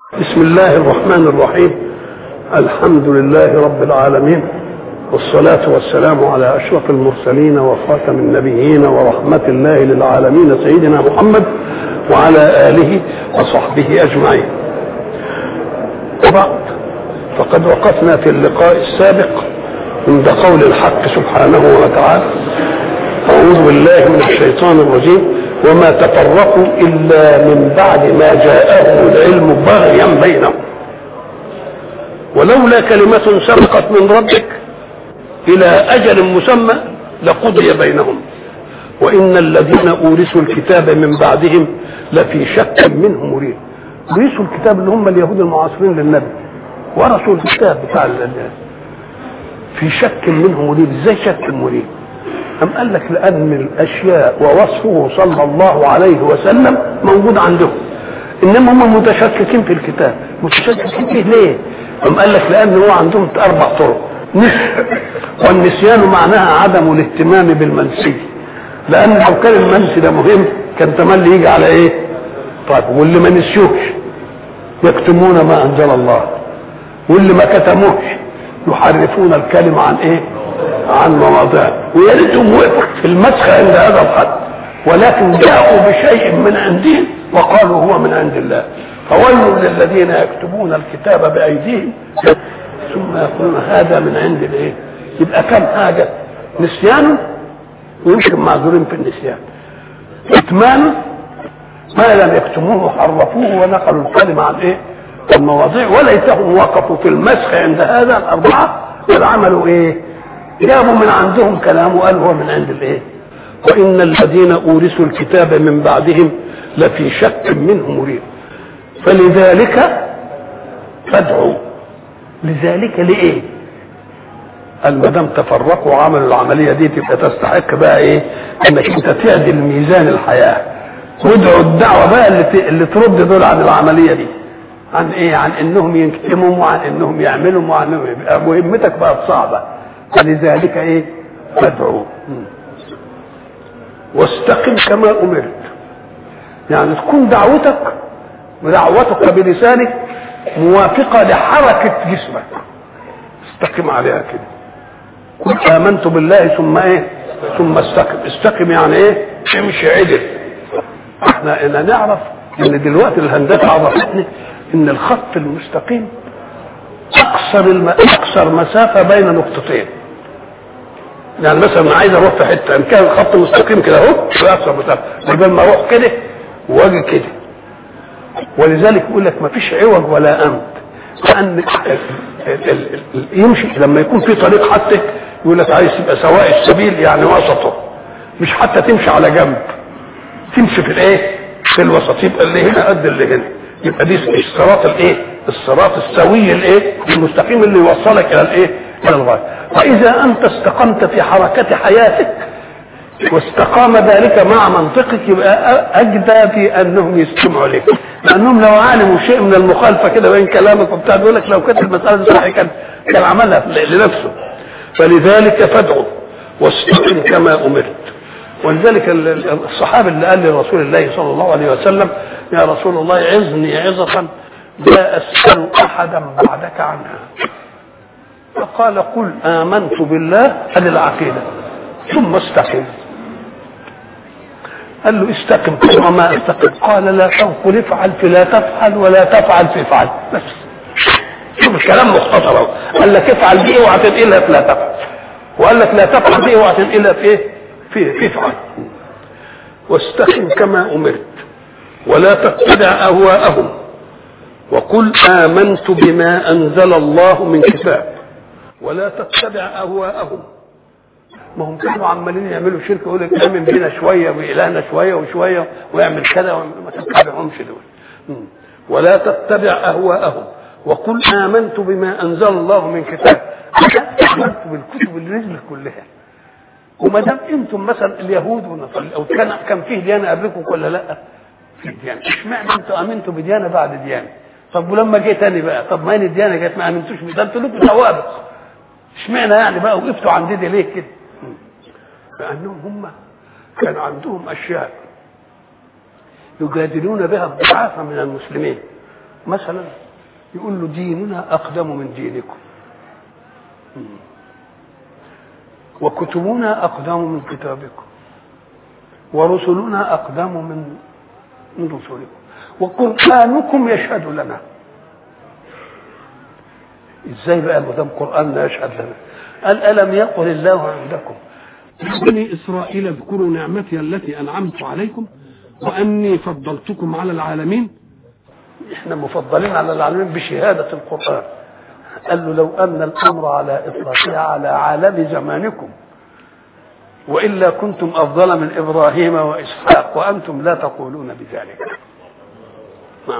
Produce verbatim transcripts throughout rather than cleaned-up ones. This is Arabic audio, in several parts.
بسم الله الرحمن الرحيم. الحمد لله رب العالمين، والصلاة والسلام على أشرف المرسلين وخاتم النبيين ورحمة الله للعالمين سيدنا محمد وعلى آله وصحبه أجمعين. وبعد، فقد وقفنا في اللقاء السابق عند قول الحق سبحانه وتعالى: أعوذ بالله من الشيطان الرجيم، وما تفرقوا إلا من بعد ما جاءهم العلم بغيا بينهم ولولا كلمة سبقت من ربك إلى أجل مسمى لقضي بينهم وإن الذين أورثوا الكتاب من بعدهم لفي شك منه مريب. أورثوا الكتاب اللي هم اليهود المعاصرين للنبي، ورثوا الكتاب بتاع الناس في شك منه مريب. ازاي شك مريب؟ أم قال لك لأن الأشياء ووصفه صلى الله عليه وسلم موجود عندهم، إنما هم متشككين في الكتاب. متشككين فيه ليه؟ أم قال لك لأن هو عندهم أربع طرق نسي، والنسيان معناها عدم الاهتمام بالمنسي، لأن لو كان المنسي ده مهم كان تملي يجي على إيه؟ طيب، واللي ما نسيوش يكتمون ما أنزل الله، واللي ما كتموش يحرفون الكلمة عن إيه؟ عن مواضعه. ويا ريتهم وقفوا في المسخ عند هذا الحد، ولكن جاءوا بشيء من عندهم وقالوا هو من عند الله. فويل للذين يكتبون الكتاب بأيديهم ثم يقولون هذا من عند الايه. يبقى كم حاجه: نسيان، ويمكن معذورين في النسيان، كتمان ما لم يكتموه حرفوه ونقلوا الكلمه عن ايه؟ المواضيع. وليتهم وقفوا في المسخ عند هذا الاربعه، بل عملوا ايه؟ جابوا من عندهم كلام وقالوا هو من عند الايه. وان الذين اورثوا الكتاب من بعدهم لفي شك منه مريب. فلذلك فادعوا. لذلك لايه؟ قال ما دام تفرقوا وعملوا العمليه دي تبقى تستحق بقى ايه؟ انك انت تعدل ميزان الحياه، وادعوا الدعوه بقى اللي, اللي ترد دول عن العمليه دي، عن ايه؟ عن انهم ينكتموا، وعن انهم يعملوا، وعن انهم يبقى مهمتك بقت صعبه. فلذلك ايه؟ فادعوا واستقم كما امرت. يعني تكون دعوتك ودعوتك بلسانك موافقه لحركه جسمك، استقم عليها كده. قل امنت بالله ثم ايه؟ ثم استقم. استقم يعني ايه؟ امشي عدل. احنا انا نعرف ان دلوقتي الهندسه عرفتنا ان الخط المستقيم اقصر الم... اقصر مسافه بين نقطتين. يعني مثلا عايز اروح في حته، ان كان الخط مستقيم كده اهو اقصر مسافه، يبقى ما اروح كده واجي كده. ولذلك يقول لك ما فيش عوج ولا امد، لان يمشي لما يكون في طريق حتى يقول لك عايز تبقى سواء السبيل، يعني وسطه، مش حتى تمشي على جنب، تمشي في الايه؟ في الوسط. يبقى اللي هنا قد اللي هنا. يبقى دي الصراط الايه؟ الصراط السوي الايه؟ المستقيم اللي يوصلك الى الايه؟ الى الغايه. فاذا انت استقمت في حركه حياتك واستقام ذلك مع منطقك، يبقى اجدى في انهم يستمعوا لك، لانهم لو علموا شيء من المخالفه كده بين كلامك وبتاع يقول لك لو كانت المساله دي صحيحه كان كان عملها لنفسه. فلذلك فادعوا واستقم كما امرت. ولذلك الصحابي اللي قال لرسول الله صلى الله عليه وسلم: يا رسول الله عظني عظة لا أسأل أحدا بعدك عنها. فقال: قل آمنت بالله عن العقيدة ثم استقم. قال له: استقم. وما استقم؟ قال: لا تقل افعل فلا تفعل ولا تفعل فافعل. بس شوف الكلام مختصر. قال لك افعل دي اوعى تنقلها فلا تفعل، وقال لك لا تفعل دي اوعى تنقلها في ايه؟ في افعل. واستقم كما امرت ولا تتبع اهواءهم وقل آمنت بما انزل الله من كتاب ولا تتبع اهواءهم. ما هم كانوا عمالين يعملوا شركه، يقول لك امن بينا شويه والهنا شويه وشويه ويعمل كذا، وما تتبعهمش دول. ولا تتبع اهواءهم وقل آمنت بما انزل الله من كتاب. آمنت بالكتب اللي نزلت كلها. وما دام انتم مثلا اليهود والنصارى او كان كان فيه ديانه قبلكم ولا لا؟ في ديانه. اشمعنى انتم امنتوا بديانه بعد ديانه؟ طب ولما جه تاني بقى، طب ما هي الديانه جت ما امنتوش بده، انتوا لكم سوابق. اشمعنى يعني بقى وقفتوا عند دي ليه كده؟ لانهم هم كان عندهم اشياء يجادلون بها الضعاف من المسلمين، مثلا يقول له ديننا أقدم من دينكم، وكتبنا أقدم من كتابكم، ورسلنا أقدم من من رسلكم، وقرآنكم يشهد لنا. ازاي بقى ما دام قرآننا يشهد لنا؟ قال ألم يقل الله عندكم بني إسرائيل اذكروا نعمتي التي أنعمت عليكم وأني فضلتكم على العالمين. احنا مفضلين على العالمين بشهادة القرآن. قال له لو أن الأمر على إطلاقها على عالم زمانكم، وإلا كنتم أفضل من إبراهيم وإسحاق وأنتم لا تقولون بذلك. نعم.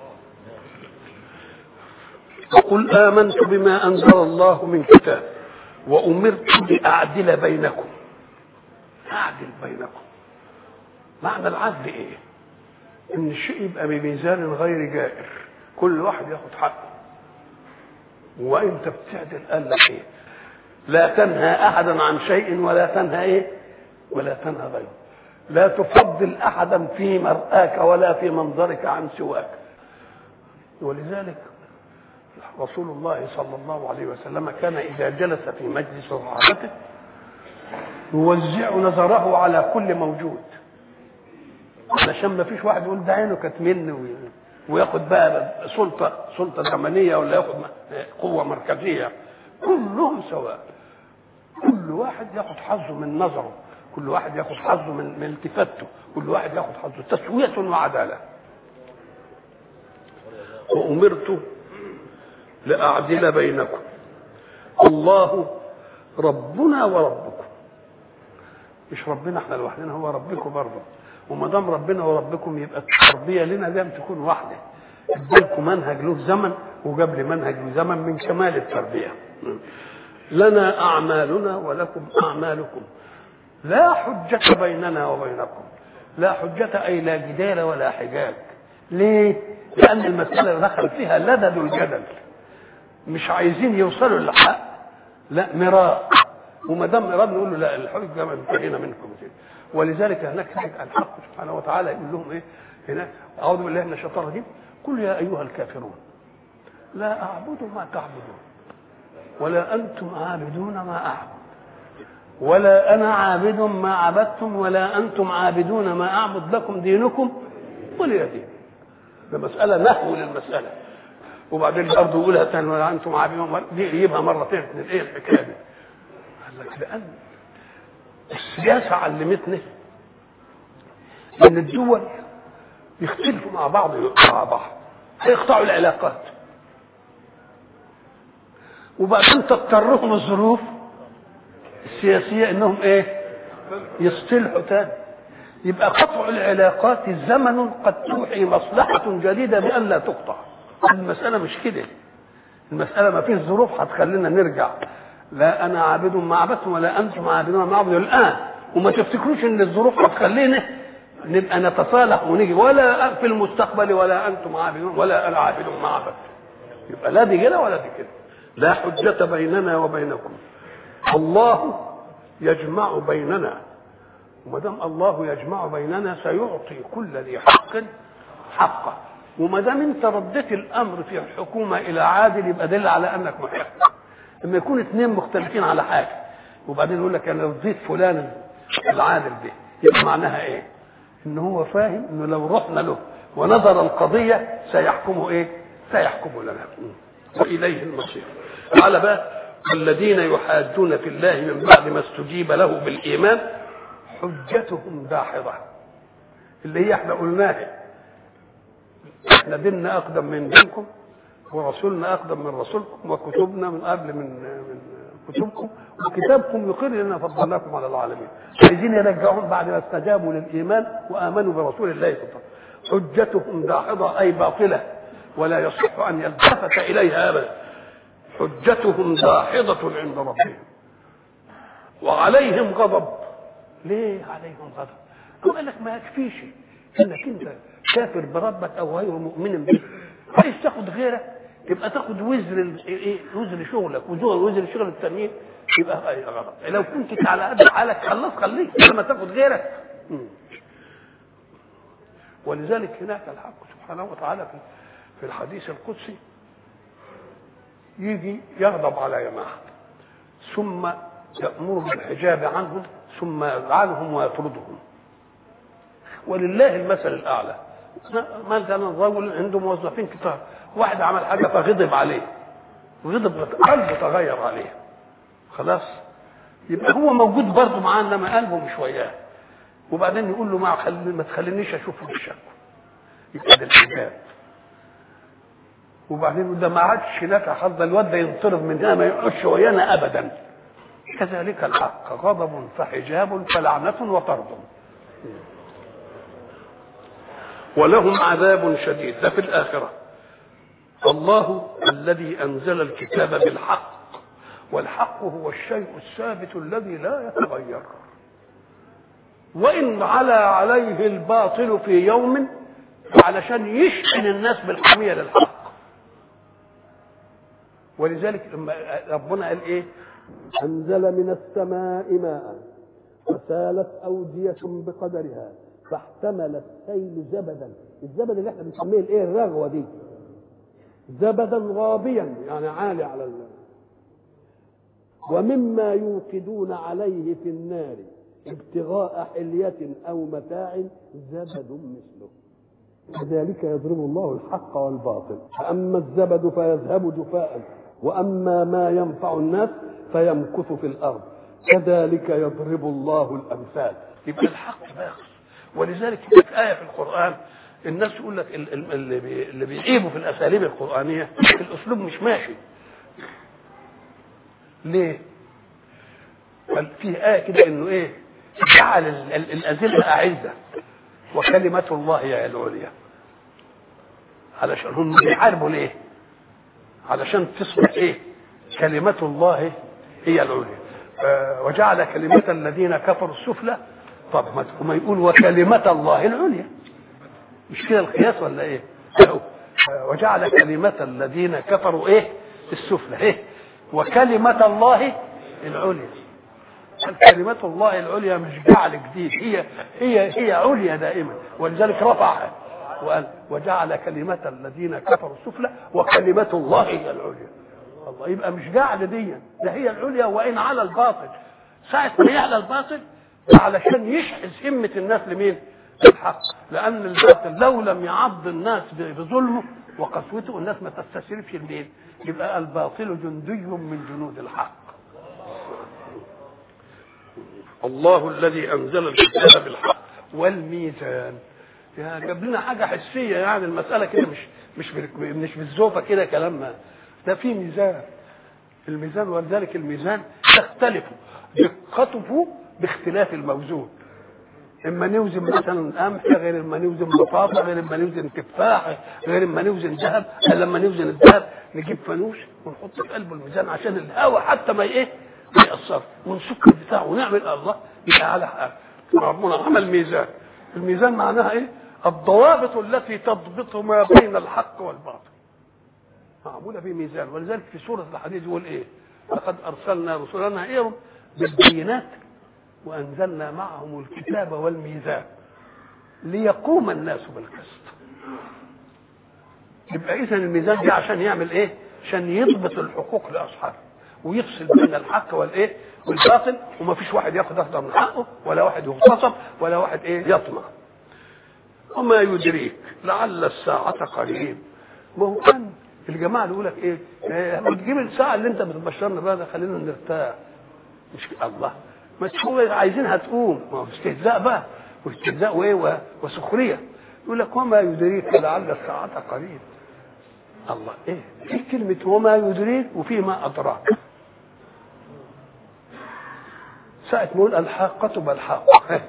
وقل آمنت بما أنزل الله من كتاب وأمرت لأعدل بينكم. أعدل بينكم معنى العدل إيه؟ إن الشيء يبقى بميزان غير جائر، كل واحد ياخد حقه. وأنت بتعدل قال لك إيه؟ لا تنهى أحدا عن شيء ولا تنهى إيه؟ ولا تنهى غيره. لا تفضل أحدا في مرآك ولا في منظرك عن سواك. ولذلك رسول الله صلى الله عليه وسلم كان إذا جلس في مجلس صحابته يوزع نظره على كل موجود، علشان ما فيش واحد يقول ده عينه كانت مني وياخد بقى سلطة سلطة زمنية ولا ياخد قوة مركزية. كلهم سواء، كل واحد ياخد حظه من نظره، كل واحد ياخد حظه من, من التفاته، كل واحد ياخد حظه. تسوية وعدالة. وأمرت لأعدل بينكم الله ربنا وربكم. مش ربنا احنا لوحدنا، هو ربكم برضه. وما دام ربنا وربكم يبقى التربيه لنا لازم تكون واحده. ادالكم منهج له زمن وجاب لي منهج له زمن من كمال التربيه. لنا اعمالنا ولكم اعمالكم لا حجة بيننا وبينكم. لا حجة اي لا جدال ولا حجاج. ليه؟ لان المساله دخل فيها لدد الجدل، مش عايزين يوصلوا للحق، لا مراء. وما دام مراد نقول له لا الحجه ما انتهينا منكم. ولذلك هناك الحق سبحانه وتعالى يقول لهم ايه هناك؟ اعوذ بالله من الشيطان الرجيم. قل يا ايها الكافرون لا اعبد ما تعبدون ولا انتم عابدون ما اعبد ولا انا عابد ما عبدتم ولا انتم عابدون ما اعبد لكم دينكم ولي دين. ده مساله نحو للمساله. وبعدين برضه يقولها ثاني ولا انتم عابدون، دي يجيبها مرتين من الايه الحكايه دي. قال لك لان السياسه علمتنا ان الدول يختلفوا مع بعض مع بعض هيقطعوا العلاقات، وبعدين تضطرهم الظروف السياسيه انهم ايه يصطلحوا تاني. يبقى قطع العلاقات زمن قد توحي مصلحه جديده بان لا تقطع. المساله مش كده، المساله ما فيش ظروف هتخلينا نرجع لا انا عابد ما عبدتم ولا انتم عابدون ما عبدوا الان. وما تفتكروش ان الظروف هتخلينا نبقى نتصالح ونيجي ولا في المستقبل ولا انتم عابدون ولا انا عابد ما عبدتم. يبقى لا دي كده ولا دي كده. لا حجة بيننا وبينكم الله يجمع بيننا. وما دام الله يجمع بيننا سيعطي كل ذي حق حقه. وما دام انت رديت الامر في الحكومه الى عادل يبقى دل على انك محق. لما يكون اثنين مختلفين على حاجه وبعدين يقول لك انا رضيت فلان العادل ده، يبقى معناها ايه؟ ان هو فاهم انه لو رحنا له ونظر القضيه سيحكمه ايه؟ سيحكمه لنا واليه المصير. تعالى بقى الذين يحاجون في الله من بعد ما استجيب له بالايمان حجتهم داحضه، اللي هي احنا قلناها احنا ديننا اقدم من دينكم ورسولنا اقدم من رسولكم وكتبنا من قبل من من كتبكم وكتابكم يقر لنا فضلناكم على العالمين. عايزين يرجعون بعد ما استجابوا للايمان وامنوا برسول الله صلى الله عليه وسلم. حجتهم داحضه اي باطله ولا يصح ان يلتفت اليها ابدا. حجتهم داحضه عند ربهم وعليهم غضب. ليه عليهم غضب؟ قال لك ما يكفيش انك انت كافر بربك او غير مؤمن به، عايز تاخد غيرك تبقى تاخد وزر ايه وزر شغلك وزر وزر شغل التانيين، يبقى غلط. لو كنت على قد حالك خلاص خليك لما تاخد غيرك. ولذلك هناك الحق سبحانه وتعالى في, في في الحديث القدسي يجي يغضب على جماعة ثم يأمر بالحجاب عنهم ثم يلعنهم ويطردهم. ولله المثل الأعلى. مثلا رجل عنده موظفين كتار، واحد عمل حاجة فغضب عليه، غضب قلبه تغير عليه، خلاص يبقى هو موجود برضه معاه انما قلبه مش وياه. وبعدين يقول له ما خل... ما تخلينيش اشوفه بالشك، يبقى ده الحجاب. وبعدين ده ما عادش نافع خالص، الواد ده ينطرد منها ما يقعدش ويانا ابدا. كذلك الحق غضب فحجاب فلعنة وطرد. ولهم عذاب شديد، ده في الآخرة. الله الذي أنزل الكتاب بالحق، والحق هو الشيء الثابت الذي لا يتغير، وإن علا عليه الباطل في يوم علشان يشحن الناس بالحمية للحق. ولذلك ربنا قال ايه؟ أنزل من السماء ماء فسالت أودية بقدرها فاحتمل السيل زبدا. الزبد اللي احنا بنسميه الايه؟ الرغوة دي، زبدا رابيا يعني عالي على الله. ومما يوقدون عليه في النار ابتغاء حلية أو متاع زبد مثله كذلك يضرب الله الحق والباطل. فأما الزبد فيذهب جفاء وأما ما ينفع الناس فيمكث في الأرض كذلك يضرب الله الأمثال. يبقى الحق باقي. ولذلك في آية في القرآن الناس يقول لك اللي بيعيبوا في الأساليب القرآنية الأسلوب مش ماشي. ليه؟ في آية كده إنه إيه؟ جعل الأذلة أعزة وكلمة الله هي العليا. علشان هم بيحاربوا ليه؟ علشان تصبح إيه؟ كلمة الله هي العليا. وجعل كلمة الذين كفروا السفلى. طب ما يقول وكلمة الله العليا، مش كده القياس ولا ايه؟ وجعل كلمة الذين كفروا ايه؟ السفلى. ايه؟ وكلمة الله العليا. كلمة الله العليا مش جعل جديد، هي هي هي عليا دائما. ولذلك رفعها وقال وجعل كلمة الذين كفروا السفلى وكلمة الله هي العليا. الله، يبقى مش جعل دي، ده هي العليا وإن على الباطل. ساعة ما يعلى الباطل علشان يشحذ همة الناس لمين؟ الحق. لأن الباطل لو لم يعض الناس بظلمه وقسوته الناس ما تستشرفش لمين؟ يبقى الباطل جندي من جنود الحق. الله الذي أنزل الكتاب بالحق والميزان. يا جاب لنا حاجة حسية، يعني المسألة كده مش مش مش بالزوفة كده كلامنا، ده في ميزان. الميزان ولذلك الميزان تختلف دقته باختلاف الموزون. اما نوزن مثلا قمح غير اما نوزن بطاطا غير اما نوزن تفاح غير اما نوزن ذهب. لما نوزن الذهب نجيب فانوس ونحط في قلبه الميزان عشان الهواء حتى ما ايه ما يأثر، ونسك بتاعه ونعمل الله يبقى على حق. ربنا عمل ميزان. الميزان معناها ايه؟ الضوابط التي تضبط ما بين الحق والباطل معموله في ميزان. ولذلك في سوره الحديد يقول ايه؟ لقد ارسلنا رسلنا ايه بالبينات وانزلنا معهم الكتاب والميزان ليقوم الناس بالقسط. يبقى اذا الميزان دي عشان يعمل ايه؟ عشان يضبط الحقوق لاصحابه ويفصل بين الحق والايه والباطل، وما فيش واحد ياخذ اكثر من حقه ولا واحد يغتصب ولا واحد ايه يطمع. وما يدريك لعل الساعه قريب. ما هو كان الجماعه اللي يقول لك ايه؟ ما تجيب الساعه اللي انت بتبشرنا بها ده خلينا نرتاح. مش الله ما تشوف عايزينها تقوم. ما هو استهزاء بقى، واستهزاء وايه وسخريه. يقول لك وما يدريك لعل الساعه قريب. الله ايه؟ في كلمه وما يدريك وفي ما ادراك. ساعه ما يقول الحاقه ما الحق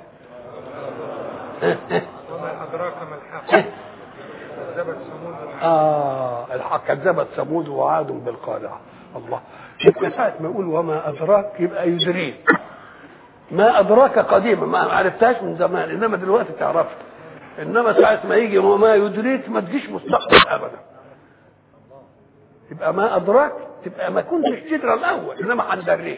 وما ادراك ما الحق كذبت ثمود اه الحق كذبت ثمود وعاد بالقارعه. الله يبقى ساعه ما يقول وما ادراك يبقى يدريك. ما ادراك قديما ما عرفتهاش من زمان انما دلوقتي تعرفها. انما ساعه ما يجي وما يدريك ما تجيش مستقبل ابدا. يبقى ما ادراك تبقى ما كنتش تدرى الاول انما هندريك.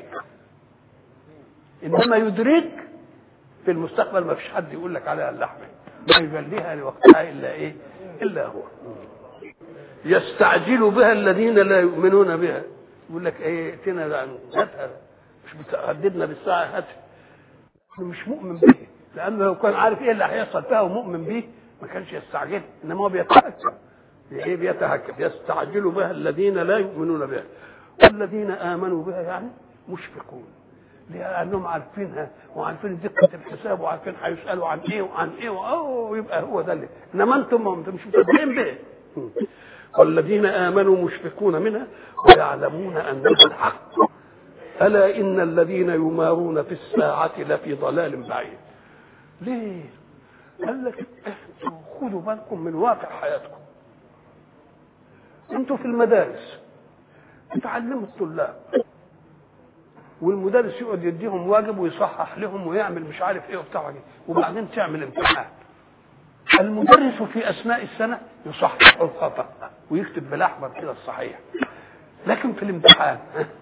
انما يدريك في المستقبل ما فيش حد يقول لك عليها اللحمه ما يجليها لوقتها الا ايه الا هو. يستعجل بها الذين لا يؤمنون بها. يقول لك ايه ائتنا هاتها، مش بتهددنا بالساعه هاتها، مش مؤمن به، لانه لو كان عارف ايه اللي هيحصل فيها ومؤمن به ما كانش يستعجل، انما هو بيتهكم. ايه بيتهكم؟ يستعجل بها الذين لا يؤمنون بها والذين امنوا بها يعني مشفقون، لانهم عارفينها وعارفين دقه الحساب وعارفين هيسالوا عن ايه وعن ايه اوه يبقى هو ده اللي، انما انتم انتم مش مصدقين به. والذين امنوا مشفقون منها ويعلمون انها الحق الا ان الذين يمارون في الساعه لفي ضلال بعيد. ليه؟ قال لك انتوا خدوا بالكم من واقع حياتكم. انتوا في المدارس بتعلموا الطلاب والمدرس يقعد يديهم واجب ويصحح لهم ويعمل مش عارف ايه وبتاع، وبعدين تعمل امتحان. المدرس في اثناء السنه يصحح الخطا ويكتب بالاحمر كده الصحيح، لكن في الامتحان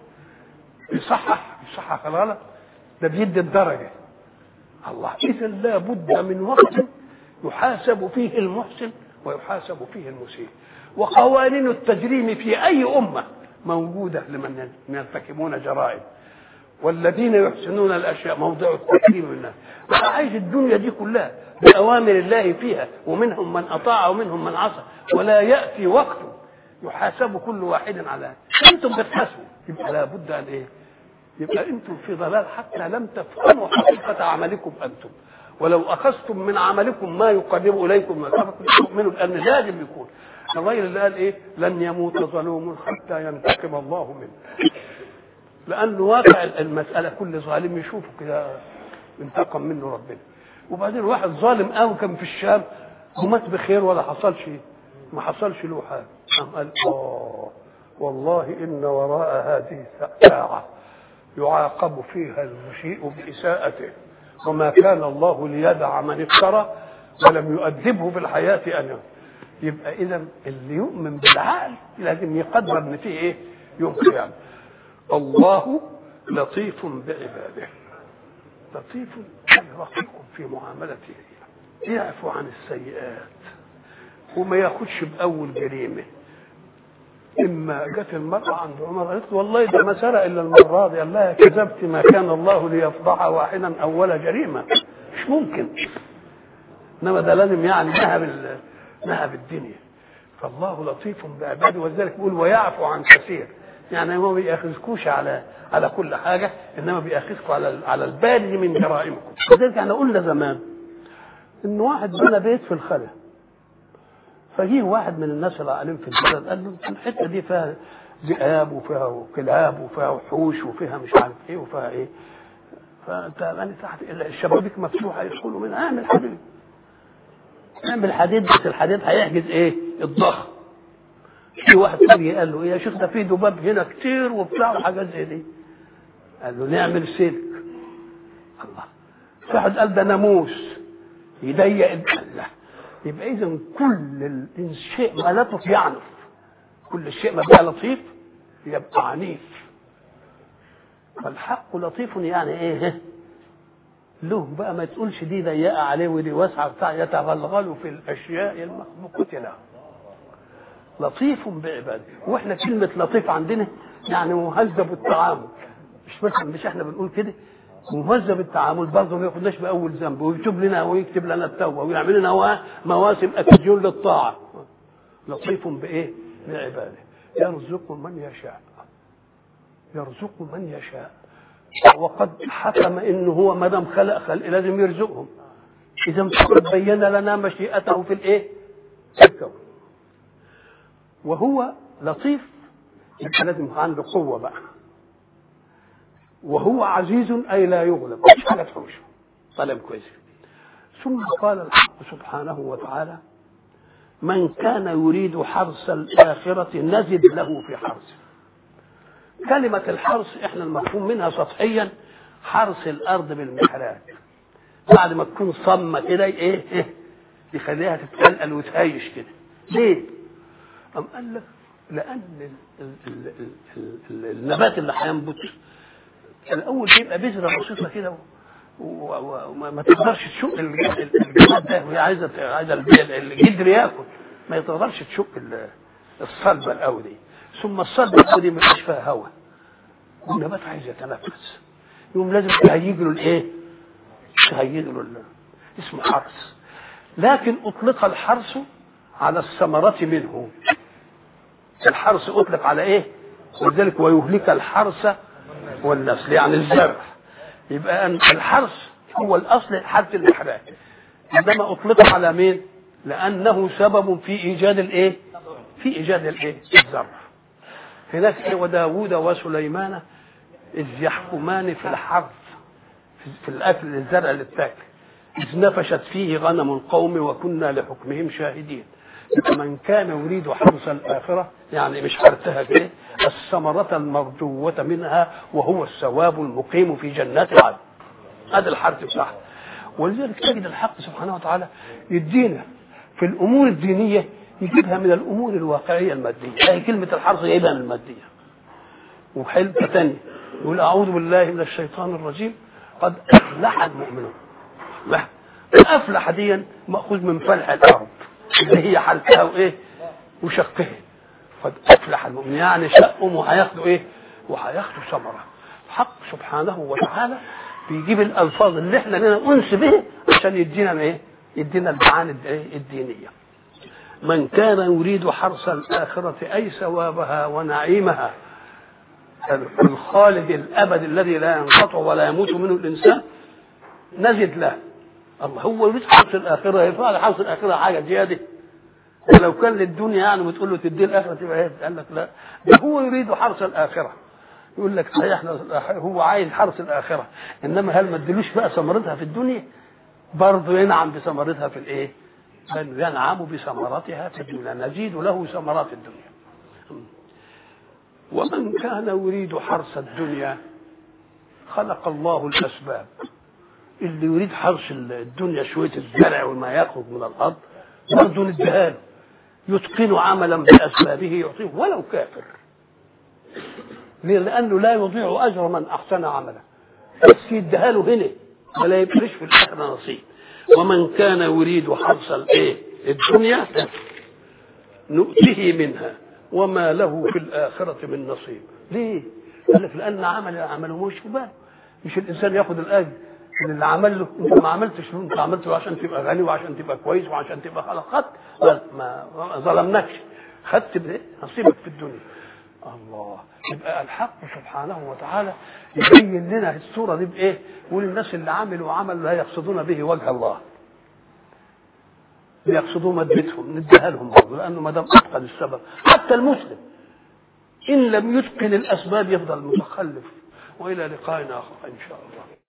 يصحح يصحح الغلط، ده بيدي الدرجه. الله، اذا لا بد من وقت يحاسب فيه المحسن ويحاسب فيه المسيء. وقوانين التجريم في اي امه موجوده لمن يرتكبون جرائم، والذين يحسنون الاشياء موضع التكريم منها. عايز الدنيا دي كلها باوامر الله فيها، ومنهم من اطاع ومنهم من عصى، ولا ياتي وقت يحاسب كل واحد على انتم بتحاسبوا. يبقى لابد ان ايه؟ يبقى انتم في ضلال حتى لم تفهموا حقيقه عملكم انتم، ولو اخذتم من عملكم ما يقرب اليكم ما سبق تؤمنوا بان لازم يكون. الراجل اللي قال ايه؟ لن يموت ظلوم حتى ينتقم الله منه، لأنه واقع المسألة كل ظالم يشوفه كده انتقم منه ربنا. وبعدين واحد ظالم قوي كان في الشام ومات بخير ولا حصل شيء، ما حصلش له حاجة، قام قال اه والله إن وراء هذه ساعة يعاقب فيها المسيء بإساءته، وما كان الله ليدع من افترى ولم يؤدبه في الحياة أن يبقى. إذا اللي يؤمن بالعقل لازم يقدر إن فيه إيه؟ يوم قيامة. الله لطيف بعباده، لطيف رقيق في معاملته، يعفو عن السيئات وما ياخدش باول جريمه. اما جت المراه عند عمر قالت والله ده ما سرق الا المره دي، قال لها كذبت، ما كان الله ليفضح واحدا اول جريمه، مش ممكن، انما ده لازم يعني نهب نهب الدنيا. فالله لطيف بعباده، ولذلك بيقول ويعفو عن كثير، يعني ما بيأخذكوش على على كل حاجه، انما بيأخذكم على على البارز من جرائمكم. لذلك احنا قلنا زمان ان واحد بنى بيت في الخلا، فجيه واحد من الناس العالم في البلد قال له الحته دي فيها ذئاب وفيها كلاب وفيها وحوش وفيها مش عارف ايه وفيها ايه، فانت يعني تحت الشبابيك مفتوحه يدخلوا منها، اعمل حديد، اعمل حديد، بس الحديد هيحجز ايه؟ الضخم. في واحد تاني قال له ايه يا شيخ ده في ذباب هنا كتير وبتاع وحاجات زي دي، قال له نعمل سلك. الله، في واحد قال ده ناموس يضيق الله. يبقى اذا كل الشيء ما لطف يعنف، كل الشيء ما بقى لطيف يبقى عنيف. فالحق لطيف يعني ايه؟ له بقى ما تقولش دي ضيقه عليه ودي واسعه بتاع، يتغلغل في الاشياء المخلوقه له. لطيف بعباده. واحنا كلمه لطيف عندنا يعني مهذب التعامل، مش مثلا مش احنا بنقول كده مهذب التعامل، برضه ما ياخدناش باول ذنب ويكتب لنا ويكتب لنا التوبه ويعمل لنا مواسم اكجول للطاعه. لطيف بايه؟ بعباده. يرزق من يشاء، يرزق من يشاء، وقد حكم انه هو ما دام خلق خلق لازم يرزقهم. اذا بين لنا مشيئته في الايه؟ في الكون. وهو لطيف يبقى لازم عنده قوه بقى. وهو عزيز اي لا يغلب، مش حاجه تحوشه. طلب كويس. ثم قال الحق سبحانه وتعالى من كان يريد حرث الاخره نزد له في حرثه. كلمه الحرث احنا المفهوم منها سطحيا حرث الارض بالمحرات، بعد ما تكون صمه كده ايه ايه يخليها تتقلقل وتهيش كده. ليه؟ أم قال لك لأن ال ال ال ال ال النبات اللي هينبت الأول بيبقى بذرة بسيطة كده وما تقدرش تشق الجماد ده، وهي عايزة عايزة الجدر ياكل، ما تقدرش تشق الصلبه الاول دي، ثم الصلبه الاول دي ما فيش فيها هواء والنبات عايز يتنفس، يوم لازم تهيج له الايه؟ تهيج له اسمه حرث. لكن اطلق الحرث على الثمرة منه. الحرث اطلق على ايه؟ ولذلك ويهلك الحرث والنسل، يعني الزرع. يبقى الحرث هو الاصل حالة الاحراث، عندما اطلق على مين؟ لانه سبب في ايجاد الايه؟ في ايجاد الايه؟ الزرع. هناك إيه؟ وداود وسليمان اذ يحكمان في الحرث، في الاكل، الزرع اللي بتاكل، اذ نفشت فيه غنم القوم وكنا لحكمهم شاهدين. من كان يريد حرث الاخره، يعني مش حرثها كده، الثمرة المرجوة منها وهو الثواب المقيم في جنات عدن. هذا الحرث بتاعها. ولذلك تجد الحق سبحانه وتعالى يدينا في الامور الدينيه يجيبها من الامور الواقعيه الماديه. هي كلمه الحرث جايبها من الماديه. وحلقه ثانيه يقول اعوذ بالله من الشيطان الرجيم قد افلح المؤمنون. لا، الافلح دي ماخوذ من فلح الارض اللي هي حلقها وايه؟ وشقها. قد افلح المؤمنون يعني شقهم وهياخدوا ايه؟ وهياخدوا ثمره. حق سبحانه وتعالى بيجيب الالفاظ اللي احنا لنا انس به عشان يدينا ايه؟ يدينا المعاني الدينيه. من كان يريد حرث الاخره اي ثوابها ونعيمها الخالد الابد الذي لا ينقطع ولا يموت منه الانسان، نجد له. الله هو يريد حرث الاخره، يفعل حرث الاخره حاجه زياده. ولو كان للدنيا يعني بتقول له تدي الاخره تبقى ايه؟ قال لك لا، هو يريد حرث الاخره. يقول لك صحيح هو عايز حرث الاخره، انما هل ما ادلوش بقى ثمرتها في الدنيا؟ برضه ينعم بثمرتها في الايه؟ بل ينعم بثمرتها في الدنيا، نزيد له ثمرات الدنيا. ومن كان يريد حرث الدنيا خلق الله الاسباب. اللي يريد حرث الدنيا شويه الزرع وما يخرج من الارض برضه نديها له، يتقن عملا باسبابه يعطيه ولو كافر. ليه؟ لانه لا يضيع اجر من احسن عملا، بس يديها له هنا ولا يبقاش في الاخره نصيب. ومن كان يريد حرث الايه؟ الدنيا نؤته منها وما له في الاخره من نصيب. ليه؟ قال لك لان عمل عمله مش في باله. مش الانسان ياخذ الاجر من اللي عمل له، انت ما عملتش، انت عملته عشان تبقى غني وعشان تبقى كويس وعشان تبقى خلقت، ما ظلمناكش، خدت نصيبك في الدنيا. الله. يبقى الحق سبحانه وتعالى يبين لنا الصوره دي بايه؟ يقول الناس اللي عملوا عمل لا يقصدون به وجه الله، يقصدوا مادتهم، نديها لهم برضه، لانه ما دام اتقن السبب. حتى المسلم ان لم يتقن الاسباب يفضل متخلف. والى لقاء اخر ان شاء الله.